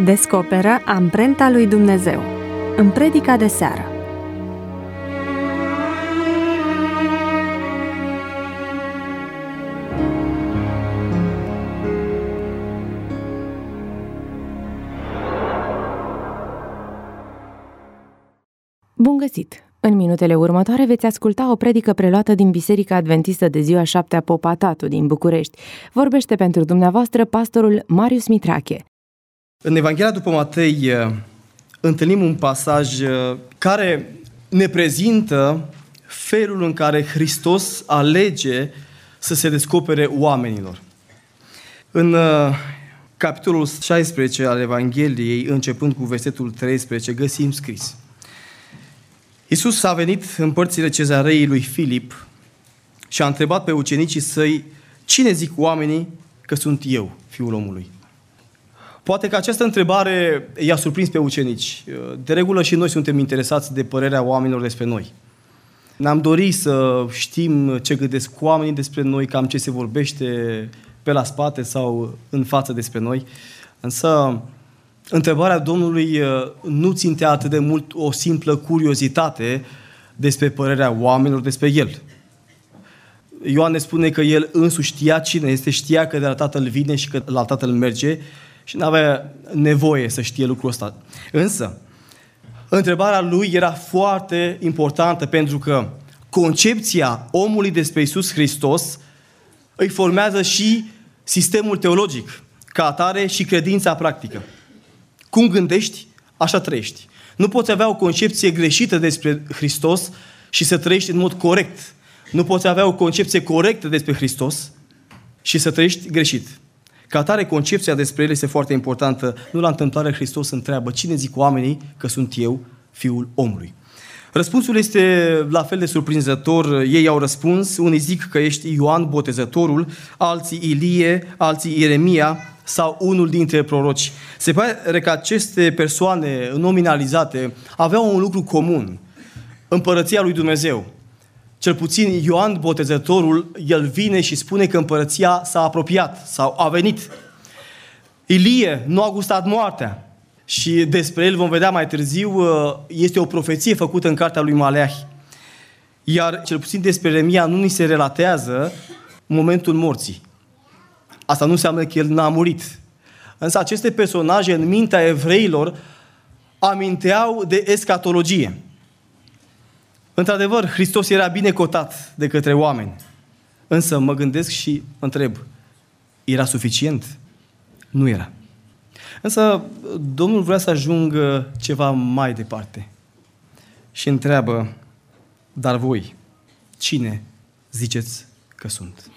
Descoperă amprenta lui Dumnezeu în predica de seară. Bun găsit! În minutele următoare veți asculta o predică preluată din Biserica Adventistă de Ziua 7-a Popa Tatu din București. Vorbește pentru dumneavoastră pastorul Marius Mitrache. În Evanghelia după Matei întâlnim un pasaj care ne prezintă felul în care Hristos alege să se descopere oamenilor. În capitolul 16 al Evangheliei, începând cu versetul 13, găsim scris: Iisus a venit în părțile Cezarei lui Filip și a întrebat pe ucenicii săi: cine zic oamenii că sunt eu, Fiul omului? Poate că această întrebare i-a surprins pe ucenici. De regulă și noi suntem interesați de părerea oamenilor despre noi. Ne-am dorit să știm ce gândesc oamenii despre noi, cam ce se vorbește pe la spate sau în față despre noi. Însă întrebarea Domnului nu țintea atât de mult o simplă curiozitate despre părerea oamenilor despre El. Ioan ne spune că El însuși știa cine este, știa că de la Tatăl vine și că la Tatăl merge și nu avea nevoie să știe lucrul ăsta. Însă, întrebarea lui era foarte importantă pentru că concepția omului despre Iisus Hristos îi formează și sistemul teologic, ca atare și credința practică. Cum gândești, așa trăiești. Nu poți avea o concepție greșită despre Hristos și să trăiești în mod corect. Nu poți avea o concepție corectă despre Hristos și să trăiești greșit. Ca atare, concepția despre El este foarte importantă. Nu la întâmplare Hristos întreabă: cine zic oamenii că sunt eu, Fiul omului? Răspunsul este la fel de surprinzător. Ei au răspuns, unii zic că ești Ioan Botezătorul, alții Ilie, alții Ieremia sau unul dintre proroci. Se pare că aceste persoane nominalizate aveau un lucru comun: împărăția lui Dumnezeu. Cel puțin Ioan Botezătorul, el vine și spune că împărăția s-a apropiat sau a venit. Ilie nu a gustat moartea și despre el vom vedea mai târziu, este o profeție făcută în cartea lui Maleahi. Iar cel puțin despre Ieremia nu ni se relatează momentul morții. Asta nu înseamnă că el n-a murit. Însă aceste personaje în mintea evreilor aminteau de escatologie. Într-adevăr, Hristos era bine cotat de către oameni. Însă mă gândesc și mă întreb: era suficient? Nu era. Însă Domnul vrea să ajungă ceva mai departe. Și întreabă: dar voi, cine ziceți că sunt?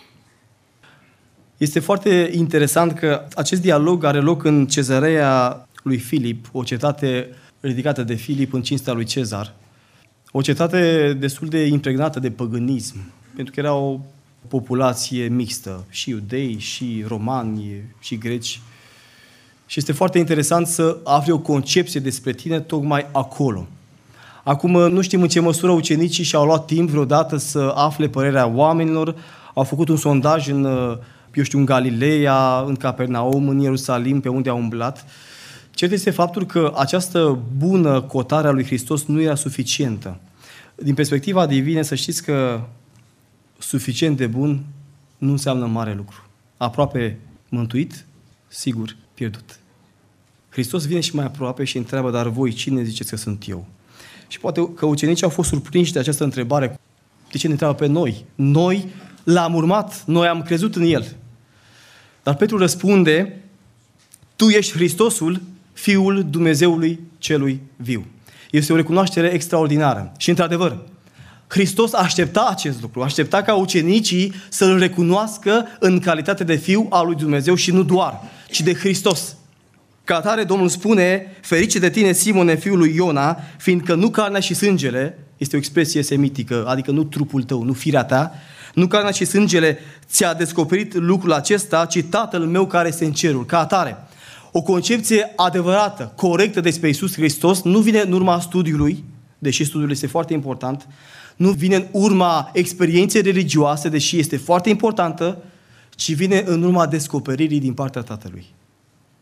Este foarte interesant că acest dialog are loc în Cezarea lui Filip, o cetate ridicată de Filip în cinstea lui Cezar. O cetate destul de impregnată de păgânism, pentru că era o populație mixtă, și iudei, și romani, și greci. Și este foarte interesant să afli o concepție despre tine tocmai acolo. Acum nu știm în ce măsură ucenicii și-au luat timp vreodată să afle părerea oamenilor, au făcut un sondaj în Galileea, în Capernaum, în Ierusalim, pe unde au umblat. Cert este faptul că această bună cotare a lui Hristos nu era suficientă. Din perspectiva divină, să știți că suficient de bun nu înseamnă mare lucru. Aproape mântuit, sigur pierdut. Hristos vine și mai aproape și întreabă: dar voi, cine ziceți că sunt eu? Și poate că ucenicii au fost surprinși de această întrebare. De ce ne întreabă pe noi? Noi l-am urmat, noi am crezut în El. Dar Petru răspunde: tu ești Hristosul, Fiul Dumnezeului celui viu. Este o recunoaștere extraordinară. Și într-adevăr, Hristos aștepta acest lucru. Aștepta ca ucenicii să-L recunoască în calitate de Fiu al lui Dumnezeu și nu doar, ci de Hristos. Ca atare, Domnul spune: ferice de tine, Simone, fiul lui Iona, fiindcă nu carnea și sângele, este o expresie semitică, adică nu trupul tău, nu firea ta, nu carnea și sângele ți-a descoperit lucrul acesta, ci Tatăl meu care este în cerul. Ca atare, o concepție adevărată, corectă despre Iisus Hristos nu vine în urma studiului, deși studiul este foarte important, nu vine în urma experienței religioase, deși este foarte importantă, ci vine în urma descoperirii din partea Tatălui.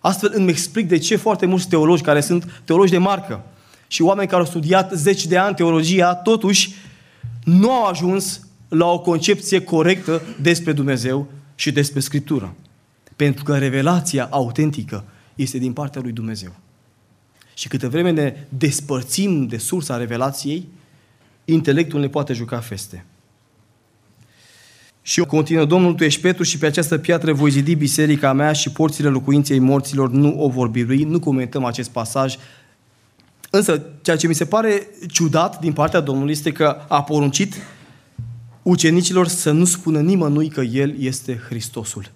Astfel îmi explic de ce foarte mulți teologi care sunt teologi de marcă și oameni care au studiat 10 de ani teologia, totuși nu au ajuns la o concepție corectă despre Dumnezeu și despre Scriptură. Pentru că revelația autentică este din partea lui Dumnezeu. Și câte vreme ne despărțim de sursa revelației, intelectul ne poate juca feste. Și eu continuă, Domnul, tu ești Petru și pe această piatră voi zidi biserica mea și porțile locuinței morților nu o vor birui. Nu comentăm acest pasaj. Însă, ceea ce mi se pare ciudat din partea Domnului este că a poruncit ucenicilor să nu spună nimănui că El este Hristosul.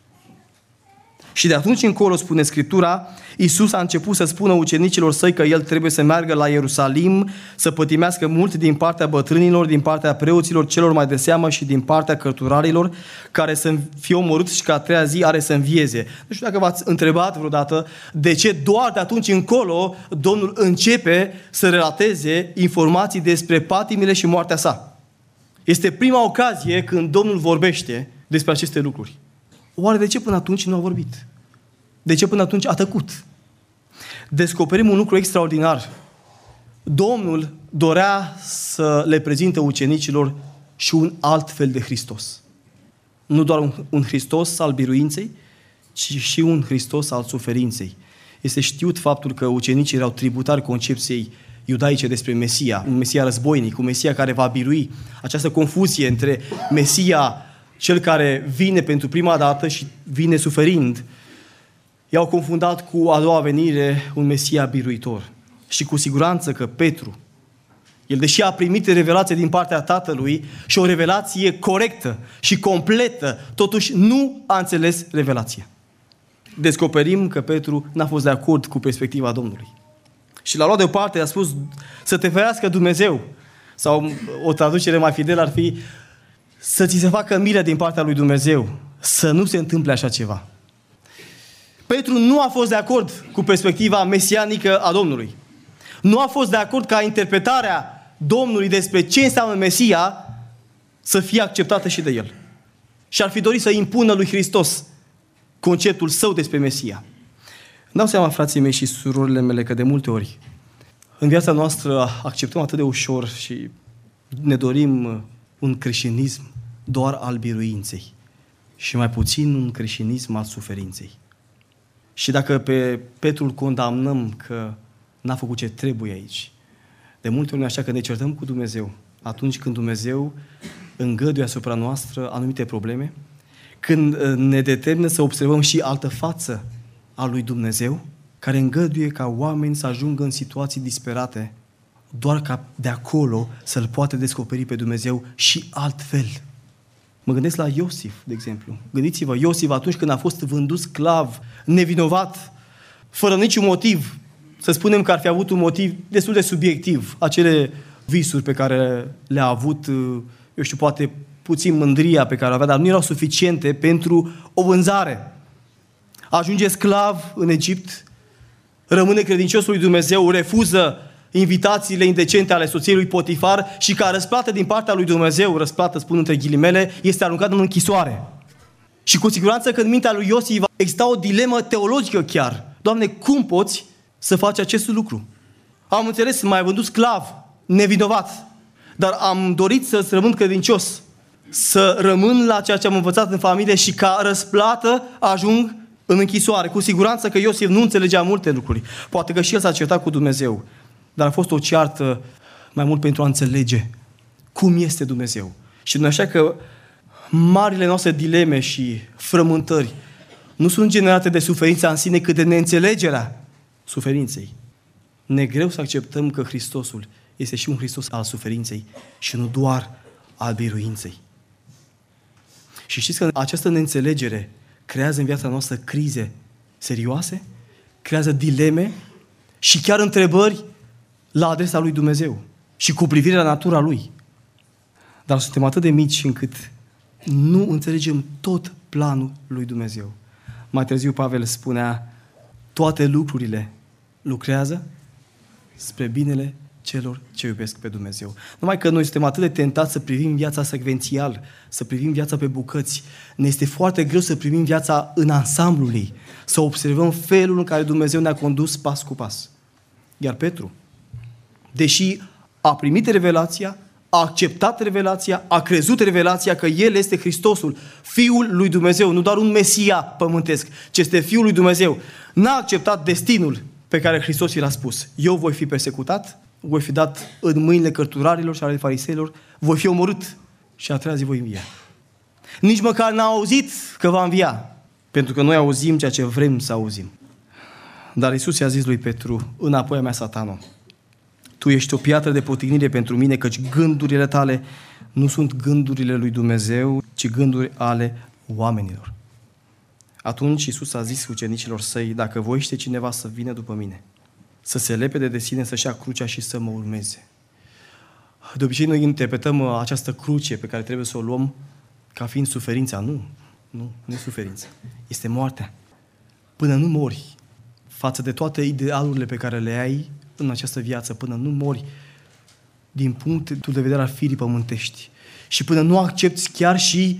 Și de atunci încolo, spune Scriptura, Iisus a început să spună ucenicilor săi că El trebuie să meargă la Ierusalim, să pătimească mult din partea bătrânilor, din partea preoților celor mai de seamă și din partea cărturarilor, care să fie omorâți și că a treia zi are să învieze. Nu știu dacă v-ați întrebat vreodată de ce doar de atunci încolo Domnul începe să relateze informații despre patimile și moartea sa. Este prima ocazie când Domnul vorbește despre aceste lucruri. Oare de ce până atunci nu a vorbit? De ce până atunci a tăcut? Descoperim un lucru extraordinar. Domnul dorea să le prezinte ucenicilor și un alt fel de Hristos. Nu doar un Hristos al biruinței, ci și un Hristos al suferinței. Este știut faptul că ucenicii erau tributari concepției iudaice despre Mesia, un Mesia războinic, un Mesia care va birui. Această confuzie între Mesia, cel care vine pentru prima dată și vine suferind, i-au confundat cu a doua venire, un Mesia biruitor. Și cu siguranță că Petru, el deși a primit revelație din partea Tatălui și o revelație corectă și completă, totuși nu a înțeles revelația. Descoperim că Petru n-a fost de acord cu perspectiva Domnului. Și l-a luat deoparte, a spus să te ferească Dumnezeu. Sau o traducere mai fidelă ar fi să ți se facă milă din partea lui Dumnezeu. Să nu se întâmple așa ceva. Petru nu a fost de acord cu perspectiva mesianică a Domnului. Nu a fost de acord ca interpretarea Domnului despre ce înseamnă Mesia să fie acceptată și de el. Și ar fi dorit să impună lui Hristos conceptul său despre Mesia. Îmi dau seama, frații mei și surorile mele, că de multe ori în viața noastră acceptăm atât de ușor și ne dorim un creștinism doar al biruinței și mai puțin un creștinism al suferinței. Și dacă pe Petru îl condamnăm că n-a făcut ce trebuie aici, de multe ori așa că ne certăm cu Dumnezeu atunci când Dumnezeu îngăduie asupra noastră anumite probleme, când ne determină să observăm și altă față a lui Dumnezeu, care îngăduie ca oameni să ajungă în situații disperate, doar ca de acolo să-L poată descoperi pe Dumnezeu și altfel. Mă gândesc la Iosif, de exemplu. Gândiți-vă, Iosif atunci când a fost vândut sclav, nevinovat, fără niciun motiv, să spunem că ar fi avut un motiv destul de subiectiv, acele visuri pe care le-a avut, eu știu, poate puțin mândria pe care o avea, dar nu erau suficiente pentru o vânzare. Ajunge sclav în Egipt, rămâne credincios lui Dumnezeu, refuză invitațiile indecente ale soției lui Potifar și ca răsplată din partea lui Dumnezeu, răsplată spun între ghilimele, este aruncat în închisoare. Și cu siguranță că în mintea lui Iosif exista o dilemă teologică chiar. Doamne, cum poți să faci acest lucru? Am înțeles, m-ai vândut sclav, nevinovat, dar am dorit să-ți rămân credincios, să rămân la ceea ce am învățat în familie și ca răsplată ajung în închisoare. Cu siguranță că Iosif nu înțelegea multe lucruri. Poate că și el s-a certat cu Dumnezeu, dar a fost o ceartă mai mult pentru a înțelege cum este Dumnezeu. Și nu așa că marile noastre dileme și frământări nu sunt generate de suferința în sine, cât de neînțelegerea suferinței. Ne greu să acceptăm că Hristosul este și un Hristos al suferinței și nu doar al biruinței. Și știți că această neînțelegere creează în viața noastră crize serioase, creează dileme și chiar întrebări la adresa lui Dumnezeu și cu privire la natura Lui. Dar suntem atât de mici încât nu înțelegem tot planul lui Dumnezeu. Mai târziu Pavel spunea, toate lucrurile lucrează spre binele celor ce iubesc pe Dumnezeu. Numai că noi suntem atât de tentați să privim viața secvențial, să privim viața pe bucăți. Ne este foarte greu să privim viața în ansamblul ei, să observăm felul în care Dumnezeu ne-a condus pas cu pas. Iar Petru, deși a primit revelația, a acceptat revelația, a crezut revelația că El este Hristosul, Fiul lui Dumnezeu, nu doar un Mesia pământesc, ci este Fiul lui Dumnezeu, n-a acceptat destinul pe care Hristos i l-a spus. Eu voi fi persecutat, voi fi dat în mâinile cărturarilor și ale fariseilor, voi fi omorât și a treia zi voi învia. Nici măcar n-a auzit că va învia, pentru că noi auzim ceea ce vrem să auzim. Dar Iisus i-a zis lui Petru, înapoi a mea, Satano, tu ești o piatră de potignire pentru mine, căci gândurile tale nu sunt gândurile lui Dumnezeu, ci gânduri ale oamenilor. Atunci Iisus a zis ucenicilor săi, dacă voiește cineva să vină după mine, să se lepede de sine, să-și ia crucea și să mă urmeze. De obicei noi interpretăm această cruce pe care trebuie să o luăm ca fiind suferința. Nu e suferință. Este moartea. Până nu mori față de toate idealurile pe care le ai în această viață, până nu mori din punctul de vedere al firii pământești și până nu accepti chiar și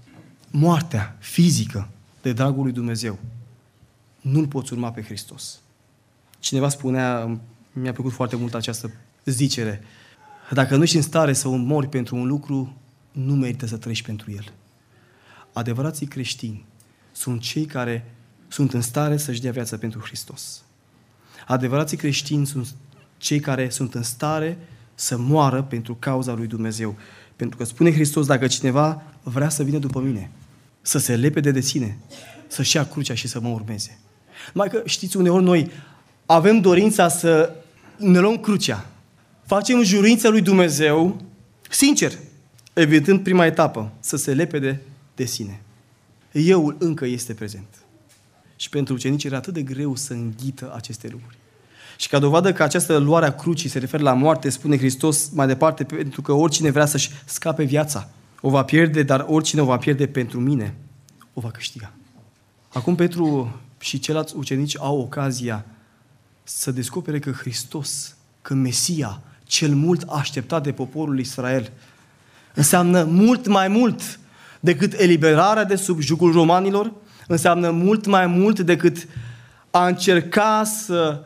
moartea fizică de dragul lui Dumnezeu, nu-L poți urma pe Hristos. Cineva spunea, mi-a plăcut foarte mult această zicere, dacă nu ești în stare să mori pentru un lucru, nu merită să trăiești pentru el. Adevărații creștini sunt cei care sunt în stare să-și dea viața pentru Hristos. Adevărații creștini sunt cei care sunt în stare să moară pentru cauza lui Dumnezeu. Pentru că spune Hristos, dacă cineva vrea să vină după mine, să se lepede de sine, să-și ia crucea și să mă urmeze. Numai că, știți, uneori noi avem dorința să ne luăm crucea. Facem jurința lui Dumnezeu, sincer, evitând prima etapă, să se lepede de sine. Euul încă este prezent. Și pentru ucenici era atât de greu să înghită aceste lucruri. Și ca dovadă că această luare a crucii se referă la moarte, spune Hristos mai departe, pentru că oricine vrea să-și scape viața, o va pierde, dar oricine o va pierde pentru mine, o va câștiga. Acum Petru și ceilalți ucenici au ocazia să descopere că Hristos, că Mesia, cel mult așteptat de poporul Israel, înseamnă mult mai mult decât eliberarea de sub jugul romanilor, înseamnă mult mai mult decât a încerca să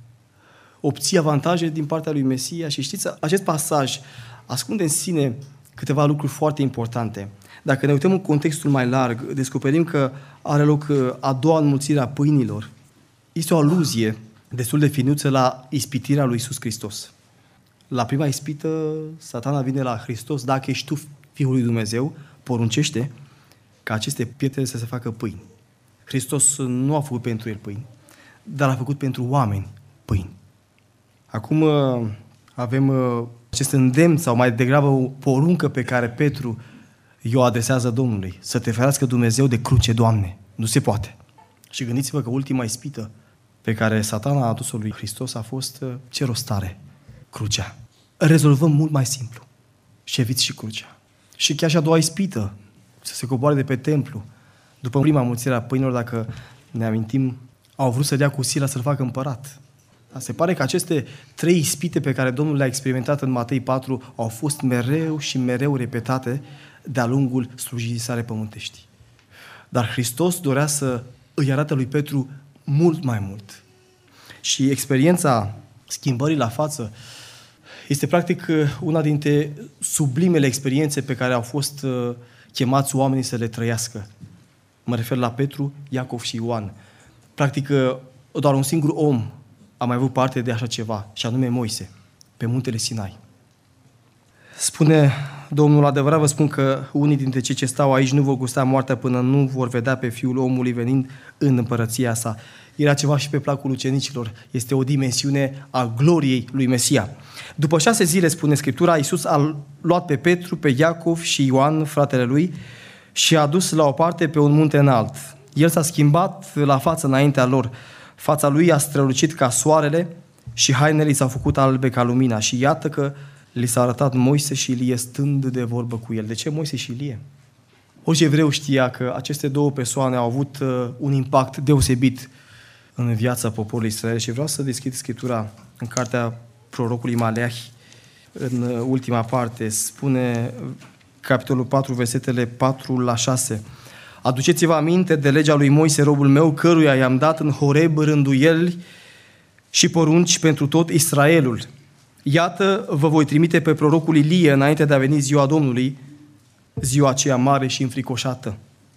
obții avantaje din partea lui Mesia. Și știți, acest pasaj ascunde în sine câteva lucruri foarte importante. Dacă ne uităm în contextul mai larg, descoperim că are loc a doua înmulțire a pâinilor. Este o aluzie destul de finuță la ispitirea lui Iisus Hristos. La prima ispită, Satana vine la Hristos, dacă ești tu Fiul lui Dumnezeu, poruncește ca aceste pietre să se facă pâini. Hristos nu a făcut pentru el pâini, dar a făcut pentru oameni pâini. Acum avem acest îndemn sau mai degrabă o poruncă pe care Petru i-o adresează Domnului. Să te ferească Dumnezeu de cruce, Doamne. Nu se poate. Și gândiți-vă că ultima ispită pe care Satana a adus-o lui Hristos a fost ce rost are? Crucea. Rezolvăm mult mai simplu. Și eviți și crucea. Și chiar și a doua ispită, să se coboare de pe templu. După prima mulțire a pâinilor, dacă ne amintim, au vrut să dea cu sila să-l facă împărat. Dar se pare că aceste 3 ispite pe care Domnul le-a experimentat în Matei 4 au fost mereu și mereu repetate de-a lungul slujirii sale pământești. Dar Hristos dorea să îi arate lui Petru mult mai mult. Și experiența schimbării la față este practic una dintre sublimele experiențe pe care au fost chemați oamenii să le trăiască. Mă refer la Petru, Iacov și Ioan. Practic, doar un singur om a mai avut parte de așa ceva, și anume Moise, pe muntele Sinai. Spune Domnul, adevărat vă spun că unii dintre cei ce stau aici nu vor gusta moartea până nu vor vedea pe Fiul omului venind în împărăția sa. Era ceva și pe placul ucenicilor. Este o dimensiune a gloriei lui Mesia. După 6 zile, spune Scriptura, Iisus a luat pe Petru, pe Iacov și Ioan, fratele lui, și a dus la o parte pe un munte înalt. El s-a schimbat la față înaintea lor. Fața lui a strălucit ca soarele și hainele i s-au făcut albe ca lumina. Și iată că li s-a arătat Moise și Ilie stând de vorbă cu el. De ce Moise și Ilie? Orice evreu știa că aceste două persoane au avut un impact deosebit în viața poporului Israel. Și vreau să deschid Scriptura în cartea prorocului Maleahi. În ultima parte spune, capitolul 4, versetele 4-6. Aduceți-vă aminte de legea lui Moise, robul meu, căruia i-am dat în Horeb rânduieli și porunci pentru tot Israelul. Iată, vă voi trimite pe prorocul Ilie înainte de a veni ziua Domnului, ziua aceea mare și înfricoșată.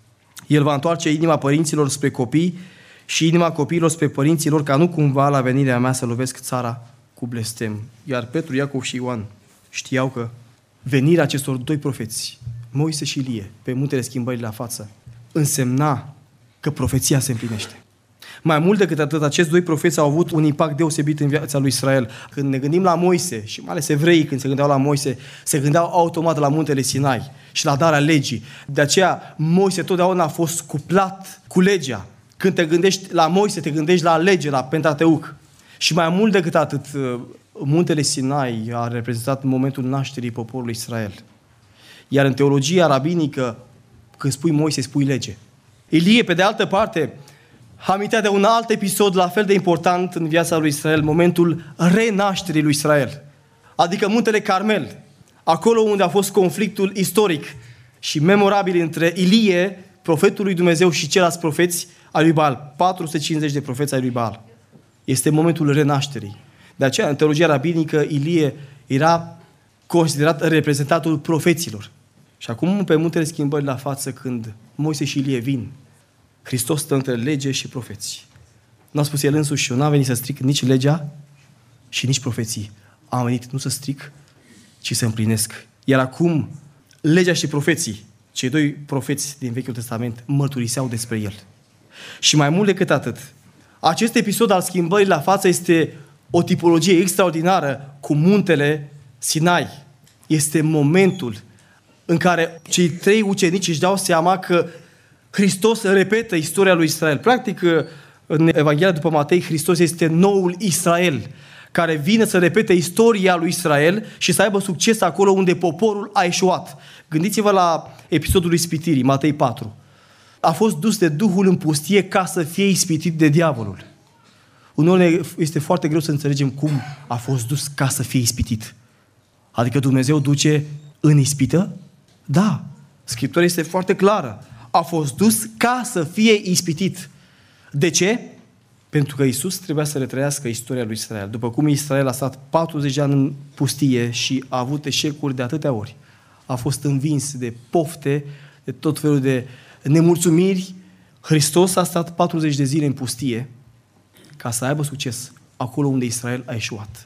El va întoarce inima părinților spre copii și inima copiilor spre părinților, ca nu cumva la venirea mea să lovesc țara cu blestem. Iar Petru, Iacov și Ioan știau că venirea acestor doi profeți, Moise și Ilie, pe muntele schimbării la față, însemna că profeția se împlinește. Mai mult decât atât, acești doi profeți au avut un impact deosebit în viața lui Israel. Când ne gândim la Moise, și mai ales evreii când se gândeau la Moise, se gândeau automat la muntele Sinai și la darea legii. De aceea Moise totdeauna a fost cuplat cu legea. Când te gândești la Moise, te gândești la lege, la Pentateuc. Și mai mult decât atât, muntele Sinai a reprezentat momentul nașterii poporului Israel. Iar în teologia rabinică, când spui Moise, spui lege. Ilie, pe de altă parte, amintea de un alt episod la fel de important în viața lui Israel, momentul renașterii lui Israel. Adică muntele Carmel, acolo unde a fost conflictul istoric și memorabil între Ilie, profetul lui Dumnezeu, și ceilalți profeți ai lui Baal. 450 de profeți ai lui Baal. Este momentul renașterii. De aceea, în teologia rabinică, Ilie era considerat reprezentatul profeților. Și acum, pe muntele schimbării la față, când Moise și Ilie vin, Hristos stă între lege și profeți. N-a spus el însuși: eu n-am venit să stric nici legea și nici profeții. Am venit nu să stric, ci să împlinesc. Iar acum, legea și profeții, cei doi profeți din Vechiul Testament, mărturiseau despre el. Și mai mult decât atât, acest episod al schimbării la față este o tipologie extraordinară cu muntele Sinai. Este momentul în care cei trei ucenici își dau seama că Hristos repetă istoria lui Israel. Practic, în Evanghelia după Matei, Hristos este noul Israel, care vine să repete istoria lui Israel și să aibă succes acolo unde poporul a eșuat. Gândiți-vă la episodul ispitirii, Matei 4. A fost dus de Duhul în pustie ca să fie ispitit de diavolul. Uneori este foarte greu să înțelegem cum a fost dus ca să fie ispitit. Adică Dumnezeu duce în ispită? Da. Scriptura este foarte clară. A fost dus ca să fie ispitit. De ce? Pentru că Iisus trebuia să retrăiască istoria lui Israel. După cum Israel a stat 40 de ani în pustie și a avut eșecuri de atâtea ori, a fost învins de pofte, de tot felul de nemulțumiri, Hristos a stat 40 de zile în pustie ca să aibă succes acolo unde Israel a eșuat.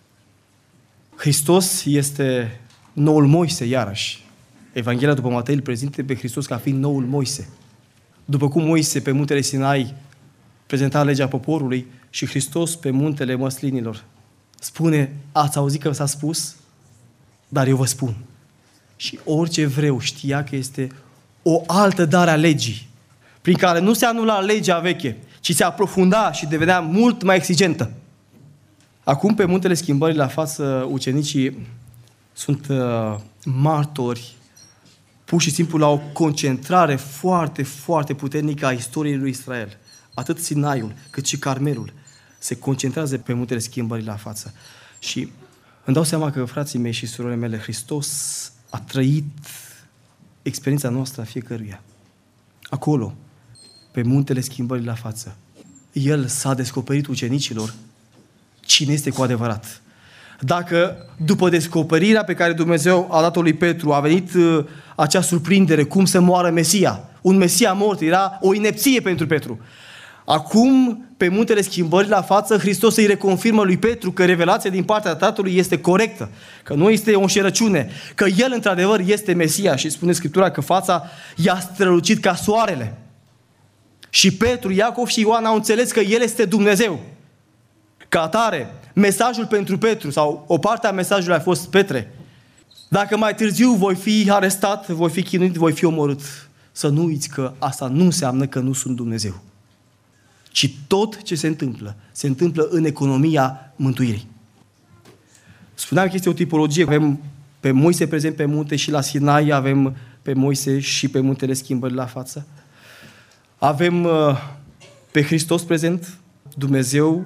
Hristos este noul Moise, iarăși. Evanghelia după Matei îl prezintă pe Hristos ca fiind noul Moise. După cum Moise pe muntele Sinai prezenta legea poporului și Hristos pe muntele măslinilor spune: ați auzit că s-a spus, dar eu vă spun. Și orice evreu știa că este o altă dare a legii, prin care nu se anula legea veche, ci se aprofunda și devenea mult mai exigentă. Acum, pe muntele schimbării la față, ucenicii sunt martori pur și simplu la o concentrare foarte, foarte puternică a istoriei lui Israel. Atât Sinaiul cât și Carmelul se concentrează pe muntele schimbării la față. Și îmi dau seama că, frații mei și surorile mele, Hristos a trăit experiența noastră a fiecăruia. Acolo, pe muntele schimbării la față, El s-a descoperit ucenicilor cine este cu adevărat. Dacă după descoperirea pe care Dumnezeu a dat-o lui Petru a venit acea surprindere, cum să moară Mesia, un Mesia mort, era o inepție pentru Petru. Acum, pe muntele schimbării la față, Hristos îi reconfirmă lui Petru că revelația din partea Tatălui este corectă, că nu este o înșelăciune, că El într-adevăr este Mesia și spune Scriptura că fața i-a strălucit ca soarele. Și Petru, Iacov și Ioan au înțeles că El este Dumnezeu. Ca atare, mesajul pentru Petru, sau o parte a mesajului a fost: Petre, dacă mai târziu voi fi arestat, voi fi chinuit, voi fi omorât, să nu uiți că asta nu înseamnă că nu sunt Dumnezeu. Ci tot ce se întâmplă în economia mântuirii. Spuneam că este o tipologie. Avem pe Moise prezent pe munte și la Sinai, avem pe Moise și pe muntele schimbării la față. Avem pe Hristos prezent, Dumnezeu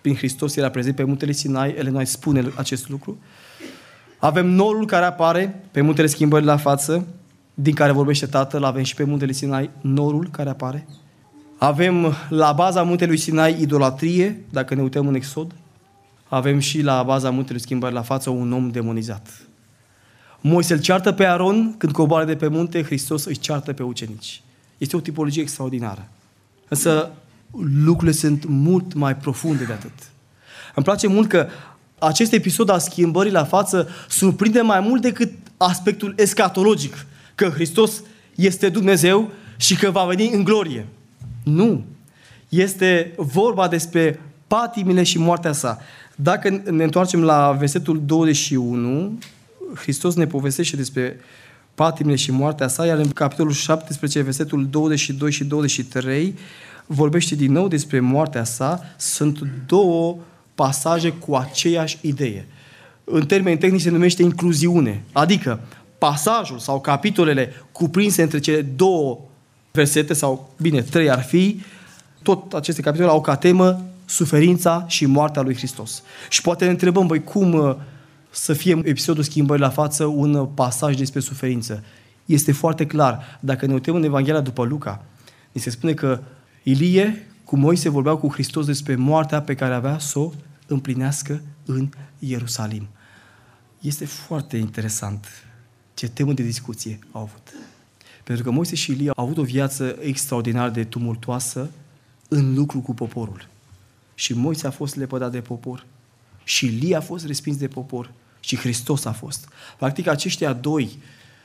prin Hristos era prezent pe muntele Sinai, Elena spune acest lucru. Avem norul care apare pe muntele Schimbării la față, din care vorbește Tatăl, avem și pe muntele Sinai norul care apare. Avem la baza muntelui Sinai idolatrie, dacă ne uităm în Exod. Avem și la baza muntelui Schimbării la față un om demonizat. Moise îl ceartă pe Aron când coboară de pe munte, Hristos îi ceartă pe ucenici. Este o tipologie extraordinară. Însă lucrurile sunt mult mai profunde de atât. Îmi place mult că acest episod al schimbării la față surprinde mai mult decât aspectul escatologic, că Hristos este Dumnezeu și că va veni în glorie. Nu. Este vorba despre patimile și moartea sa. Dacă ne întoarcem la versetul 21, Hristos ne povestește despre patimile și moartea sa, iar în capitolul 17, versetul 22 și 23, vorbește din nou despre moartea sa. Sunt două pasaje cu aceeași idee. În termeni tehnici se numește incluziune, adică pasajul sau capitolele cuprinse între cele două versete, sau bine, trei ar fi, tot aceste capitole au ca temă suferința și moartea lui Hristos. Și poate ne întrebăm, băi, cum să fie episodul schimbării la față un pasaj despre suferință? Este foarte clar. Dacă ne uităm în Evanghelia după Luca, ni se spune că Ilie cu Moise vorbeau cu Hristos despre moartea pe care avea să o împlinească în Ierusalim. Este foarte interesant ce temă de discuție au avut. Pentru că Moise și Ilie au avut o viață extraordinar de tumultoasă în lucru cu poporul. Și Moise a fost lepădat de popor, și Ilie a fost respins de popor, și Hristos a fost. Practic, aceștia doi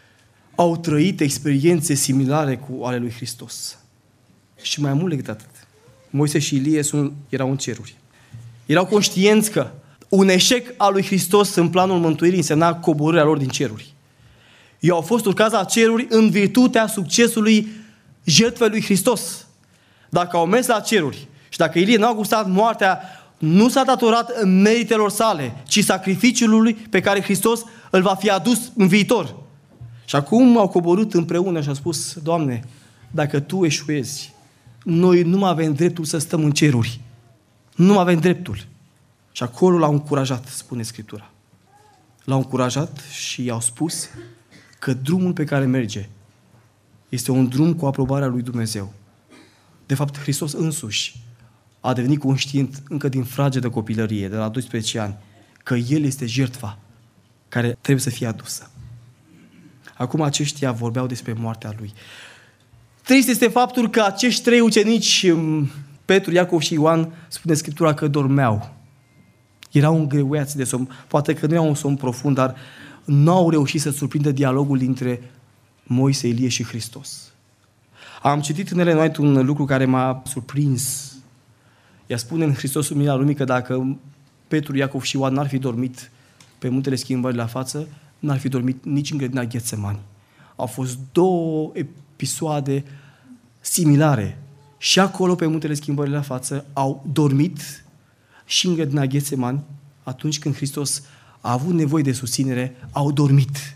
au trăit experiențe similare cu ale lui Hristos. Și mai mult decât atât, Moise și Ilie erau în ceruri. Erau conștienți că un eșec al lui Hristos în planul mântuirii însemna coborârea lor din ceruri. Ei au fost urcați la ceruri în virtutea succesului jertfei lui Hristos. Dacă au mers la ceruri și dacă Ilie n-a gustat moartea, nu s-a datorat meritelor sale, ci sacrificiului pe care Hristos îl va fi adus în viitor. Și acum au coborât împreună și au spus: Doamne, dacă Tu eșuezi, noi nu mai avem dreptul să stăm în ceruri. Nu mai avem dreptul. Și acolo l-au încurajat, spune Scriptura. L-au încurajat și i-au spus că drumul pe care merge este un drum cu aprobarea lui Dumnezeu. De fapt, Hristos însuși a devenit conștient încă din fragedă copilărie, de la 12 ani, că El este jertfa care trebuie să fie adusă. Acum aceștia vorbeau despre moartea Lui. Trist este faptul că acești trei ucenici, Petru, Iacov și Ioan, spune Scriptura că dormeau. Erau îngreuiați de somn. Poate că nu erau un somn profund, dar nu au reușit să surprindă dialogul dintre Moise, Ilie și Hristos. Am citit în Ellen White un lucru care m-a surprins. Ea spune în Hristos Lumina Lumii că dacă Petru, Iacov și Ioan n-ar fi dormit pe muntele Schimbării la față, n-ar fi dormit nici în grădina Ghetsemani. Au fost două episoade similare. Și acolo, pe muntele Schimbării la față, au dormit și în grădina Ghetsemani, atunci când Hristos a avut nevoie de susținere, au dormit.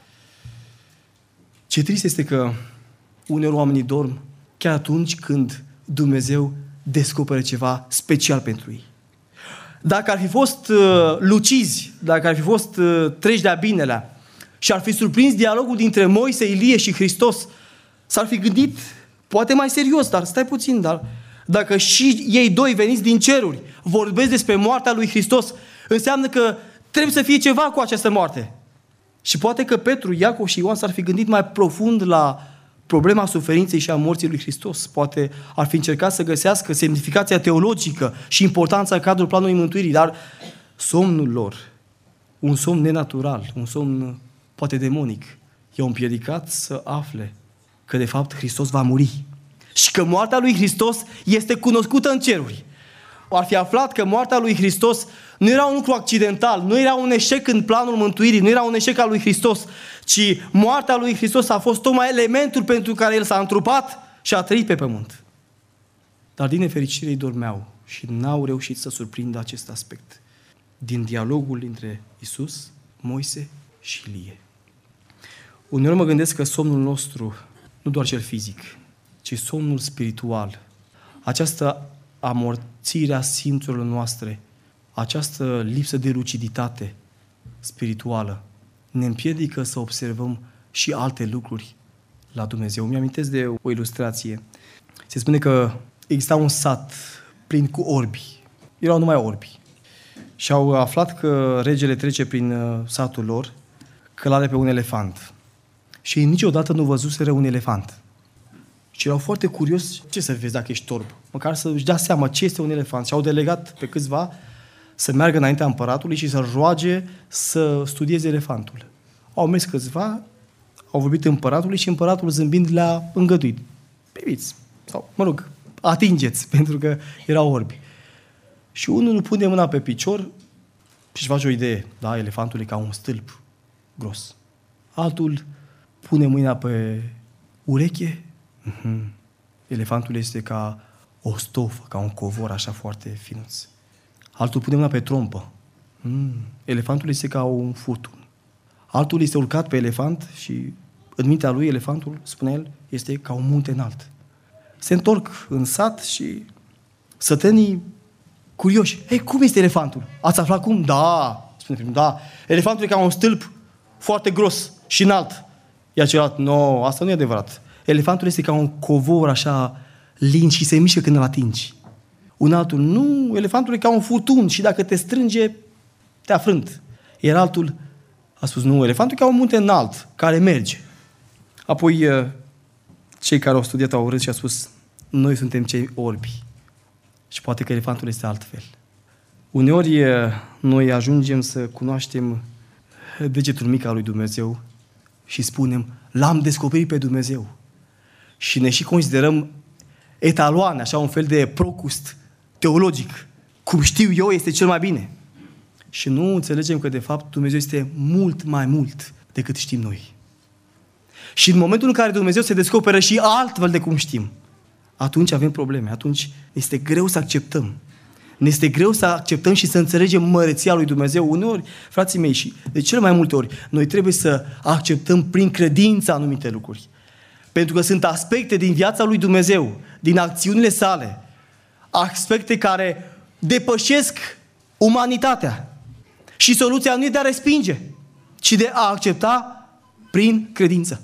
Ce trist este că uneori oamenii dorm chiar atunci când Dumnezeu descoperă ceva special pentru ei. Dacă ar fi fost lucizi, dacă ar fi fost treji de-a binelea și ar fi surprins dialogul dintre Moise, Ilie și Hristos, s-ar fi gândit poate mai serios, dar stai puțin, dar dacă și ei doi veniți din ceruri vorbesc despre moartea lui Hristos, înseamnă că trebuie să fie ceva cu această moarte. Și poate că Petru, Iacov și Ioan s-ar fi gândit mai profund la problema suferinței și a morții lui Hristos. Poate ar fi încercat să găsească semnificația teologică și importanța în cadrul planului mântuirii, dar somnul lor, un somn nenatural, un somn poate demonic, i-au împiedicat să afle că de fapt Hristos va muri și că moartea lui Hristos este cunoscută în ceruri. Ar fi aflat că moartea lui Hristos nu era un lucru accidental, nu era un eșec în planul mântuirii, nu era un eșec al lui Hristos, ci moartea lui Hristos a fost tocmai elementul pentru care El s-a întrupat și a trăit pe pământ. Dar din nefericire ei dormeau și n-au reușit să surprindă acest aspect din dialogul dintre Iisus, Moise și Ilie. Uneori mă gândesc că somnul nostru, nu doar cel fizic, ci somnul spiritual, această amorțirea simțurilor noastre, această lipsă de luciditate spirituală, ne împiedică să observăm și alte lucruri la Dumnezeu. Mi-amintesc de o ilustrație. Se spune că exista un sat plin cu orbi. Erau numai orbi. Și au aflat că regele trece prin satul lor călare pe un elefant. Și ei niciodată nu văzuseră un elefant. Și erau foarte curioși ce să vezi dacă ești orb. Măcar să-și dea seama ce este un elefant. Și au delegat pe câțiva să meargă înaintea împăratului și să-l roage să studieze elefantul. Au mers câțiva, au vorbit împăratului și împăratul zâmbind le-a îngăduit. Priviți, sau mă rog, atingeți, pentru că erau orbi. Și unul îl pune mâna pe picior și își face o idee. Da, elefantul e ca un stâlp gros. Altul pune mâna pe ureche. Elefantul este ca o stofă, ca un covor așa foarte finuț. Altul pune mâna pe trompă. Elefantul este ca un furtun. Altul este urcat pe elefant și în mintea lui elefantul, spune el, este ca un munte înalt. Se întorc în sat și sătenii curioși. Ei, cum este elefantul? Ați aflat cum? Da, spune primul, da. Elefantul e ca un stâlp foarte gros și înalt. Iar celălalt, nu, asta nu e adevărat. Elefantul este ca un covor așa lin și se mișcă când îl atingi. Un altul, nu, elefantul e ca un furtun și dacă te strânge, te afrânt. Iar altul a spus, nu, elefantul e ca un munte înalt, care merge. Apoi, cei care au studiat au râs și au spus, noi suntem cei orbi. Și poate că elefantul este altfel. Uneori, noi ajungem să cunoaștem degetul mic al lui Dumnezeu și spunem, l-am descoperit pe Dumnezeu. Și ne și considerăm etaloane, așa un fel de procust teologic. Cum știu eu, este cel mai bine. Și nu înțelegem că, de fapt, Dumnezeu este mult mai mult decât știm noi. Și în momentul în care Dumnezeu se descoperă și altfel de cum știm, atunci avem probleme, atunci este greu să acceptăm. Ne este greu să acceptăm și să înțelegem măreția lui Dumnezeu. Uneori, frații mei, și de cele mai multe ori, noi trebuie să acceptăm prin credință anumite lucruri. Pentru că sunt aspecte din viața lui Dumnezeu, din acțiunile sale, aspecte care depășesc umanitatea. Și soluția nu e de a respinge, ci de a accepta prin credință.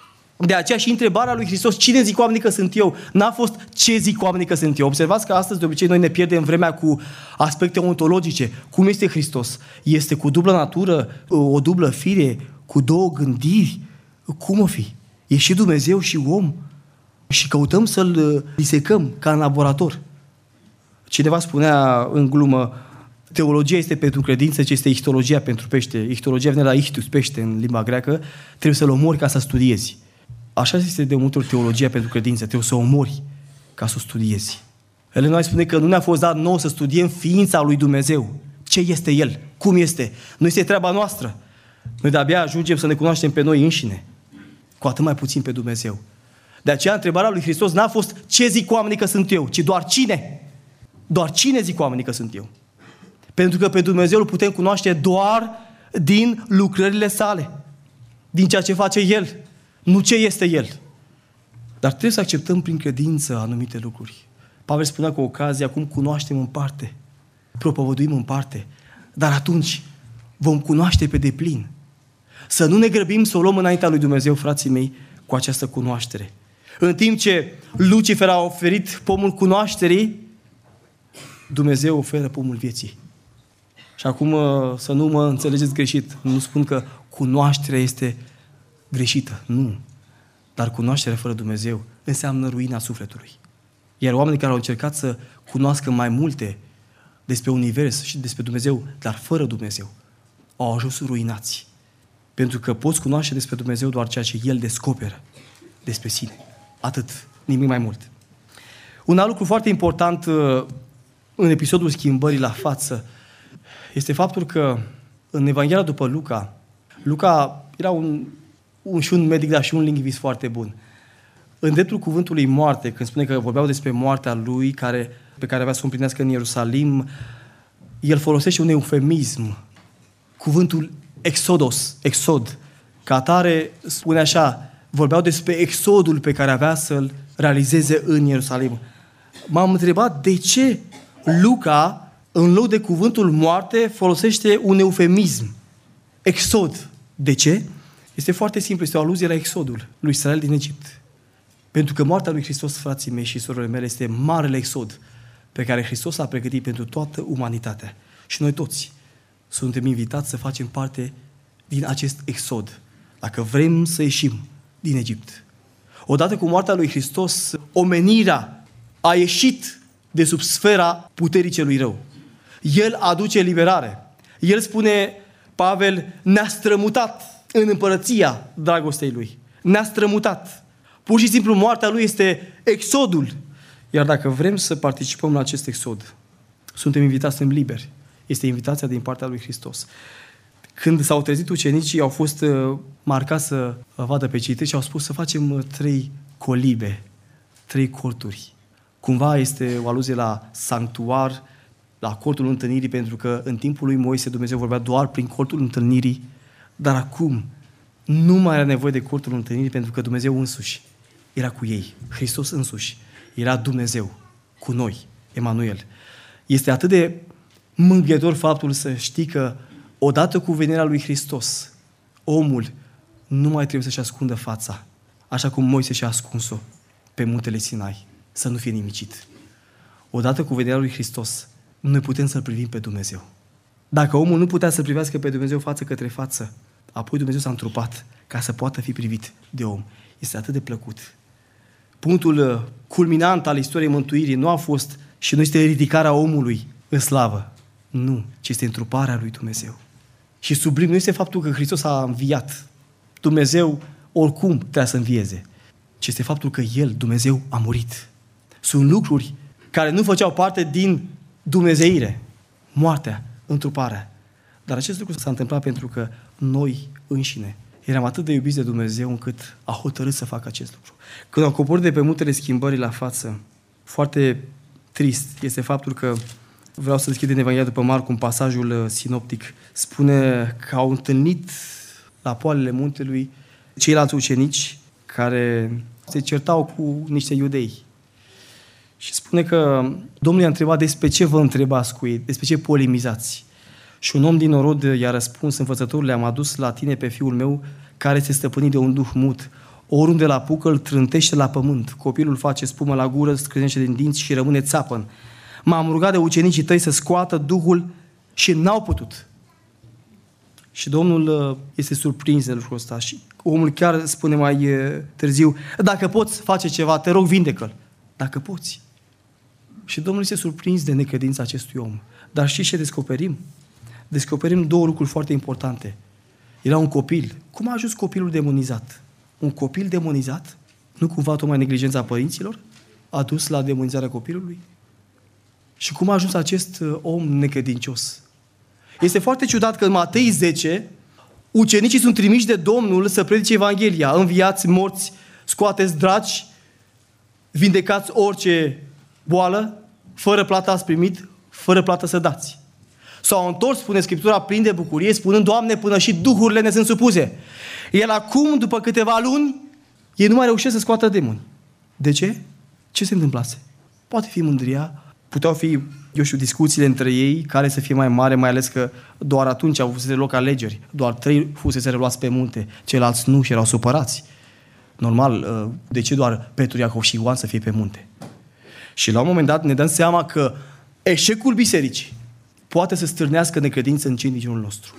De aceea și întrebarea lui Hristos, cine zic oamenii că sunt eu, n-a fost ce zic oamenii că sunt eu. Observați că astăzi de obicei noi ne pierdem vremea cu aspecte ontologice. Cum este Hristos? Este cu dublă natură, o dublă fire, cu două gândiri? Cum o fi? E și Dumnezeu și om? Și căutăm să-l disecăm ca în laborator. Cineva spunea în glumă, teologia este pentru credință, ce este ichtologia pentru pește. Ichtologia vine la ichtus, pește în limba greacă, trebuie să-l omori ca să studiezi. Așa este de multe ori teologia pentru credință, trebuie să o omori ca să o studiezi. Elena White spune că nu ne-a fost dat nouă să studiem ființa lui Dumnezeu. Ce este El? Cum este? Nu este treaba noastră. Noi de-abia ajungem să ne cunoaștem pe noi înșine, cu atât mai puțin pe Dumnezeu. De aceea întrebarea lui Hristos n-a fost ce zic oamenii că sunt eu, ci doar cine. Doar cine zic oamenii că sunt eu. Pentru că pe Dumnezeu îl putem cunoaște doar din lucrările sale, din ceea ce face El, nu ce este El. Dar trebuie să acceptăm prin credință anumite lucruri. Pavel spunea cu ocazia, acum cunoaștem în parte, propovăduim în parte, dar atunci vom cunoaște pe deplin. Să nu ne grăbim să o luăm înaintea lui Dumnezeu, frații mei, cu această cunoaștere. În timp ce Lucifer a oferit pomul cunoașterii, Dumnezeu oferă pomul vieții. Și acum să nu mă înțelegeți greșit. Nu spun că cunoașterea este greșită. Nu. Dar cunoașterea fără Dumnezeu înseamnă ruina sufletului. Iar oamenii care au încercat să cunoască mai multe despre univers și despre Dumnezeu, dar fără Dumnezeu, au ajuns ruinați. Pentru că poți cunoaște despre Dumnezeu doar ceea ce El descoperă despre sine. Atât. Nimic mai mult. Un alt lucru foarte important în episodul schimbării la față este faptul că în Evanghelia după Luca era și un medic, dar și un lingvist foarte bun. În dreptul cuvântului moarte, când spune că vorbeau despre moartea lui, pe care avea să o împlinească în Ierusalim, el folosește un eufemism. Cuvântul exod. Ca atare spune așa, vorbeau despre exodul pe care avea să-l realizeze în Ierusalim. m-am întrebat de ce Luca, în loc de cuvântul moarte, folosește un eufemism. Exod. De ce? Este foarte simplu, este o aluzie la exodul lui Israel din Egipt. Pentru că moartea lui Hristos, frații mei și surorile mele, este marele exod pe care Hristos a pregătit pentru toată umanitatea. Și noi toți suntem invitați să facem parte din acest exod, dacă vrem să ieșim din Egipt. Odată cu moartea lui Hristos, omenirea a ieșit de sub sfera puterii celui rău. El aduce eliberare. El spune, Pavel, ne-a strămutat în împărăția dragostei lui. Ne-a strămutat. Pur și simplu moartea lui este exodul. Iar dacă vrem să participăm la acest exod, suntem invitați, suntem liberi. Este invitația din partea lui Hristos. Când s-au trezit ucenicii, au fost marcați să vadă pe cei trei și au spus să facem 3 colibe, 3 corturi. Cumva este o aluzie la sanctuar, la cortul întâlnirii, pentru că în timpul lui Moise Dumnezeu vorbea doar prin cortul întâlnirii, dar acum nu mai era nevoie de cortul întâlnirii, pentru că Dumnezeu însuși era cu ei. Hristos însuși era Dumnezeu cu noi, Emanuel. Este atât de mângâietor faptul să știi că odată cu venirea lui Hristos, omul nu mai trebuie să-și ascundă fața, așa cum Moise și-a ascuns-o pe muntele Sinai, să nu fie nimicit. Odată cu venirea lui Hristos, noi putem să-L privim pe Dumnezeu. Dacă omul nu putea să privească pe Dumnezeu față către față, apoi Dumnezeu s-a întrupat ca să poată fi privit de om. Este atât de plăcut. Punctul culminant al istoriei mântuirii nu a fost și nu este ridicarea omului în slavă. Nu, ci este întruparea lui Dumnezeu. Și sublim nu este faptul că Hristos a înviat. Dumnezeu oricum trebuie să învieze. Ci este faptul că El, Dumnezeu, a murit. Sunt lucruri care nu făceau parte din dumnezeire. Moartea, întruparea. Dar acest lucru s-a întâmplat pentru că noi înșine eram atât de iubiți de Dumnezeu încât a hotărât să facă acest lucru. Când au coborât de pe muntele schimbării la față, foarte trist este faptul că vreau să deschid în Evanghelia după Marcu un pasajul sinoptic. Spune că au întâlnit la poalele muntelui ceilalți ucenici care se certau cu niște iudei. Și spune că Domnul i-a întrebat despre ce vă întrebați cu ei, despre ce polemizați. Și un om din norod i-a răspuns, învățătorule, am adus la tine pe fiul meu care este stăpânit de un duh mut. Oriunde la apucă, îl trântește la pământ. Copilul face spumă la gură, scrânește din dinți și rămâne țapăn. M-am rugat de ucenicii tăi să scoată duhul și n-au putut. Și Domnul este surprins de lucrul ăsta și omul chiar spune mai târziu, dacă poți face ceva, te rog, vindecă-l. Dacă poți. Și Domnul este surprins de necredința acestui om. Dar știți ce descoperim? Descoperim 2 lucruri foarte importante. Era un copil. Cum a ajuns copilul demonizat? Un copil demonizat? Nu cumva tocmai neglijența părinților a dus la demonizarea copilului? Și cum a ajuns acest om necredincios? Este foarte ciudat că în Matei 10 ucenicii sunt trimiși de Domnul să predice Evanghelia. Înviați morți, scoateți draci, vindecați orice boală, fără plată ați primit, fără plată să dați. S-au întors, spune Scriptura, plin de bucurie, spunând, Doamne, până și duhurile ne sunt supuse. Iar acum, după câteva luni, ei nu mai reușesc să scoată demoni. De ce? Ce se întâmplase? Poate fi mândria, puteau fi, eu știu, discuțiile între ei, care să fie mai mare, mai ales că doar atunci au fusese loc alegeri. Doar 3 fusese reluați pe munte, ceilalți nu și erau supărați. Normal, de ce doar Petru, Iacov și Ioan să fie pe munte? Și la un moment dat ne dăm seama că eșecul bisericii poate să stârnească necredință în cei din jurul nostru.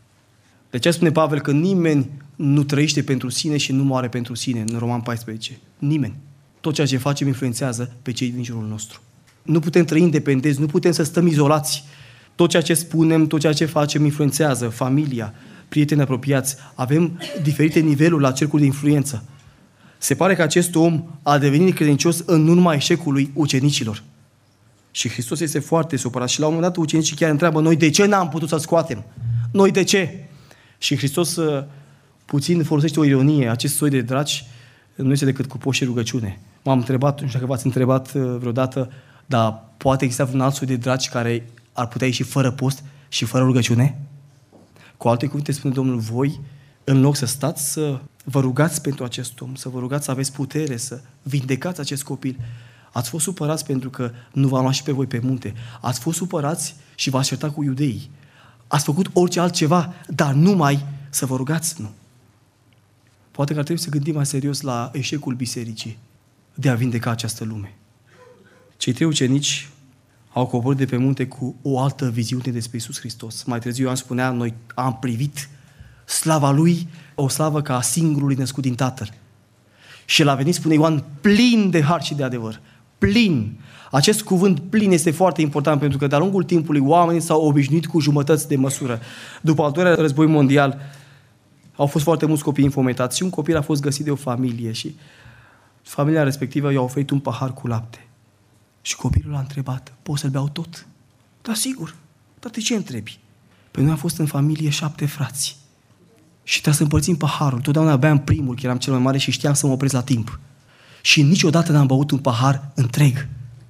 De ce spune Pavel că nimeni nu trăiește pentru sine și nu moare pentru sine în Roman 14? Nimeni. Tot ceea ce facem influențează pe cei din jurul nostru. Nu putem trăi independenți, nu putem să stăm izolați. Tot ceea ce spunem, tot ceea ce facem influențează familia, prieteni apropiați. Avem diferite niveluri la cercul de influență. Se pare că acest om a devenit credincios în urma eșecului ucenicilor. Și Hristos este foarte supărat. Și la un moment dat ucenicii chiar întreabă, noi de ce n-am putut să scoatem? Noi de ce? Și Hristos puțin folosește o ironie. Acest soi de draci nu este decât cu post și rugăciune. M-am întrebat, nu știu dacă v-ați întrebat vreodată, dar poate exista un alt soi de draci care ar putea ieși fără post și fără rugăciune? Cu alte cuvinte spune Domnul, voi, în loc să stați, să vă rugați pentru acest om, să vă rugați să aveți putere, să vindecați acest copil, Ați fost supărați pentru că nu v-am luat și pe voi pe munte. Ați fost supărați și v-ați certat cu iudeii. Ați făcut orice altceva, dar numai să vă rugați, nu. Poate că ar trebui să gândim mai serios la eșecul bisericii de a vindeca această lume. Cei 3 ucenici au coborât de pe munte cu o altă viziune despre Iisus Hristos. Mai târziu Ioan spunea, noi am privit slava Lui, o slavă ca a singurului născut din Tatăl. Și El a venit, spune Ioan, plin de har și de adevăr. Plin. Acest cuvânt plin este foarte important pentru că de-a lungul timpului oamenii s-au obișnuit cu jumătăți de măsură. După al doilea război mondial au fost foarte mulți copii infometați și un copil a fost găsit de o familie și familia respectivă i-a oferit un pahar cu lapte. Și copilul a întrebat, pot să-l beau tot? Da, sigur. Dar de ce întrebi? Păi noi am fost în familie 7 frați. Și trebuie să împărțim paharul. Totdeauna beam primul, că eram cel mai mare și știam să mă opresc la timp. Și niciodată n-am băut un pahar întreg.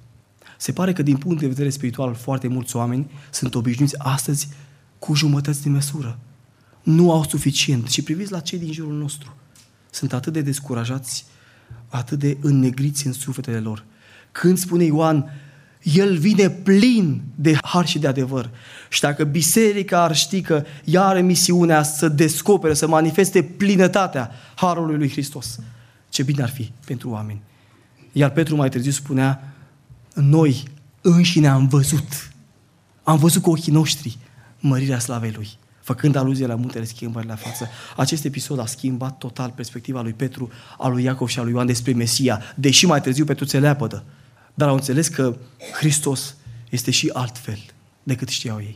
Se pare că din punct de vedere spiritual foarte mulți oameni sunt obișnuiți astăzi cu jumătăți de măsură. Nu au suficient. Și priviți la cei din jurul nostru. Sunt atât de descurajați, atât de înnegriți în sufletele lor. Când spune Ioan, El vine plin de har și de adevăr. Și dacă biserica ar ști că ea are misiunea să descopere, să manifeste plinătatea harului lui Hristos, ce bine ar fi pentru oameni. Iar Petru mai târziu spunea, noi înșine am văzut cu ochii noștri mărirea slavei Lui, făcând aluzie la muntele schimbării la față. Acest episod a schimbat total perspectiva lui Petru, a lui Iacov și a lui Ioan despre Mesia, deși mai târziu Petru se leapădă. Dar au înțeles că Hristos este și altfel decât știau ei.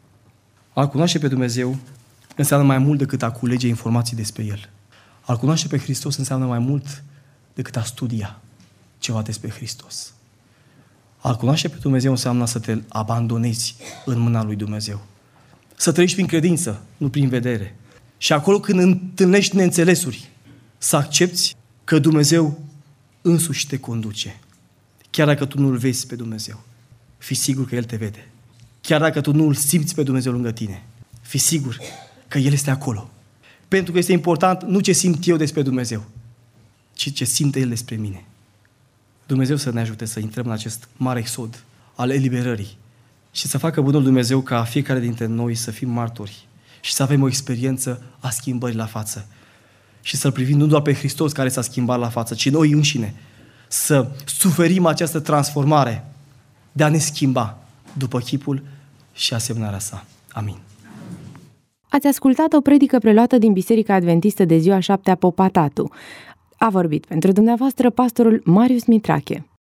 A cunoaște pe Dumnezeu înseamnă mai mult decât a culege informații despre El. A cunoaște pe Hristos înseamnă mai mult decât a studia ceva despre Hristos. A cunoaște pe Dumnezeu înseamnă să te abandonezi în mâna lui Dumnezeu. Să trăiești prin credință, nu prin vedere. Și acolo când întâlnești neînțelesuri, să accepti că Dumnezeu însuși te conduce. Chiar dacă tu nu-L vezi pe Dumnezeu, fii sigur că El te vede. Chiar dacă tu nu-L simți pe Dumnezeu lângă tine, fii sigur că El este acolo. Pentru că este important nu ce simt eu despre Dumnezeu, ci ce simte El despre mine. Dumnezeu să ne ajute să intrăm în acest mare exod al eliberării și să facă bunul Dumnezeu ca fiecare dintre noi să fim martori și să avem o experiență a schimbării la față. Și să-L privim nu doar pe Hristos care s-a schimbat la față, ci noi înșine să suferim această transformare de a ne schimba după chipul și asemănarea sa. Amin. Ați ascultat o predică preluată din Biserica Adventistă de ziua 7 a Popa Tatu. A vorbit pentru dumneavoastră pastorul Marius Mitrache.